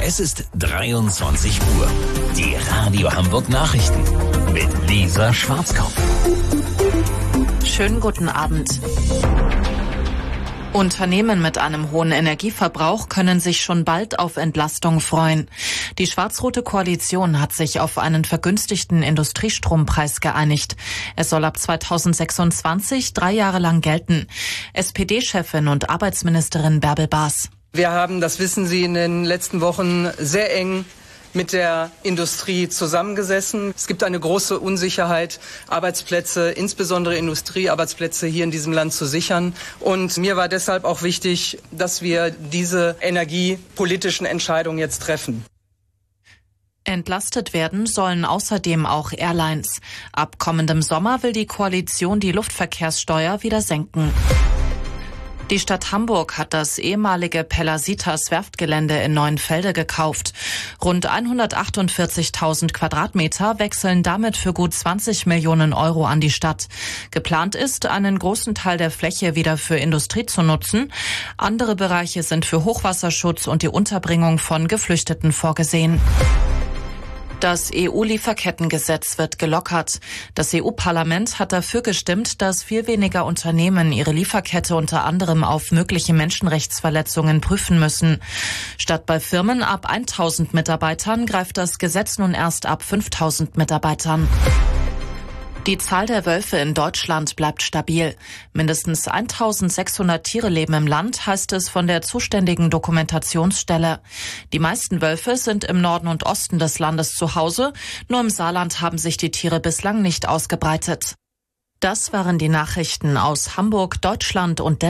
Es ist 23 Uhr. Die Radio Hamburg Nachrichten mit Lisa Schwarzkopf. Schönen guten Abend. Unternehmen mit einem hohen Energieverbrauch können sich schon bald auf Entlastung freuen. Die schwarz-rote Koalition hat sich auf einen vergünstigten Industriestrompreis geeinigt. Er soll ab 2026 3 Jahre lang gelten. SPD-Chefin und Arbeitsministerin Bärbel Baas. Wir haben, das wissen Sie, in den letzten Wochen sehr eng mit der Industrie zusammengesessen. Es gibt eine große Unsicherheit, Arbeitsplätze, insbesondere Industriearbeitsplätze hier in diesem Land zu sichern. Und mir war deshalb auch wichtig, dass wir diese energiepolitischen Entscheidungen jetzt treffen. Entlastet werden sollen außerdem auch Airlines. Ab kommendem Sommer will die Koalition die Luftverkehrssteuer wieder senken. Die Stadt Hamburg hat das ehemalige Pellasitas Werftgelände in Neuenfelde gekauft. Rund 148.000 Quadratmeter wechseln damit für gut 20 Millionen Euro an die Stadt. Geplant ist, einen großen Teil der Fläche wieder für Industrie zu nutzen. Andere Bereiche sind für Hochwasserschutz und die Unterbringung von Geflüchteten vorgesehen. Das EU-Lieferkettengesetz wird gelockert. Das EU-Parlament hat dafür gestimmt, dass viel weniger Unternehmen ihre Lieferkette unter anderem auf mögliche Menschenrechtsverletzungen prüfen müssen. Statt bei Firmen ab 1.000 Mitarbeitern greift das Gesetz nun erst ab 5.000 Mitarbeitern. Die Zahl der Wölfe in Deutschland bleibt stabil. Mindestens 1.600 Tiere leben im Land, heißt es von der zuständigen Dokumentationsstelle. Die meisten Wölfe sind im Norden und Osten des Landes zu Hause. Nur im Saarland haben sich die Tiere bislang nicht ausgebreitet. Das waren die Nachrichten aus Hamburg, Deutschland und